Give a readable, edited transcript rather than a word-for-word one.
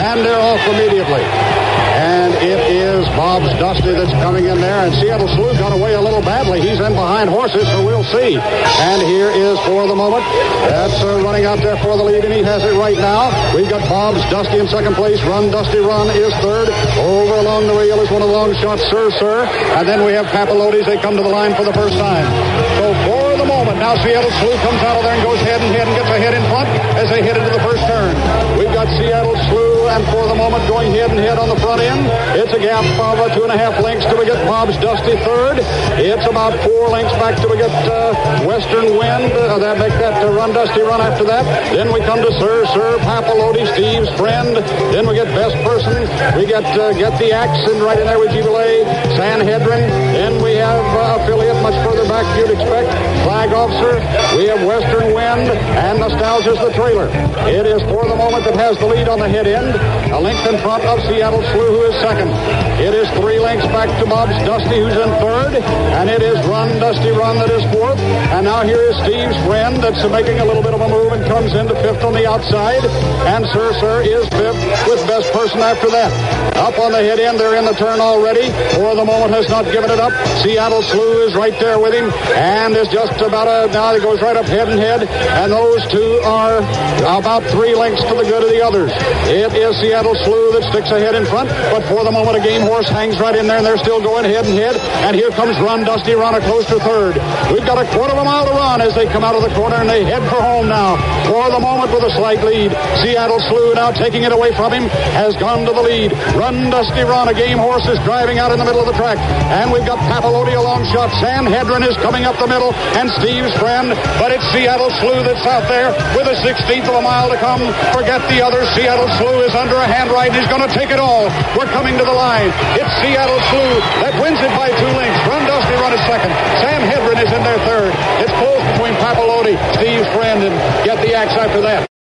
and they're off immediately. And it is Bob's Dusty that's coming in there, and Seattle Slew got away a little badly. He's in behind horses, so we'll see. And here is, for the moment, that's running out there for the lead, and he has it right now. We've got Bob's Dusty in second place. Run, Dusty, Run is third. Over along the rail is one of the long shots, Sir. And then we have Papalotes. They come to the line for the first time. So for the moment, now Seattle Slew comes out of there and goes head and gets ahead in front as they head into the first turn. We've got Seattle Slew, and for the moment, going head and head on the front end. It's a gap of 2.5 lengths till we get Bob's Dusty third. It's about 4 lengths back till we get Western Wind. That make that Run, Dusty, Run after that. Then we come to Sir, Papalote, Steve's Friend. Then we get Best Person. We get the Axe, and right in there with Jubilee, Sanhedrin. Then we have Affiliate much further back you'd expect. Flag Officer. We have Western Wind, and Nostalgia's the trailer. It is for the moment that has the lead on the head end. A length in front of Seattle Slew, who is second. It is 3 lengths back to Bob's Dusty, who's in third. And it is Run, Dusty, Run that is fourth. And now here is Steve's Friend that's making a little bit of a move and comes into fifth on the outside. And Sir is fifth with Best Person after that. Up on the head end, they're in the turn already. For the moment has not given it up. Seattle Slew is right there with him and is just about now he goes right up head and head. And those two are about 3 lengths to the good of the others. It is Seattle Slew that sticks ahead in front, but for the moment a game horse hangs right in there, and they're still going head and head. And here comes Run, Dusty, Run a close to third. We've got a quarter of a mile to run as they come out of the corner, and they head for home now. For the moment with a slight lead. Seattle Slew now taking it away from him has gone to the lead. Run, Dusty, Run, a game horse is driving out in the middle of the track, and we've got Papalote a long shot. Sanhedrin is coming up the middle, and Steve's Friend, but it's Seattle Slew that's out there with a 1/16 of a mile to come. Forget the others. Seattle Slew is under a hand ride, and he's going to take it all. We're coming to the line. It's Seattle Slew that wins it by 2 lengths. Run, Dusty, Run is second. Sanhedrin is in there third. It's close between Papalote, Steve's Friend, and Get the Axe after that.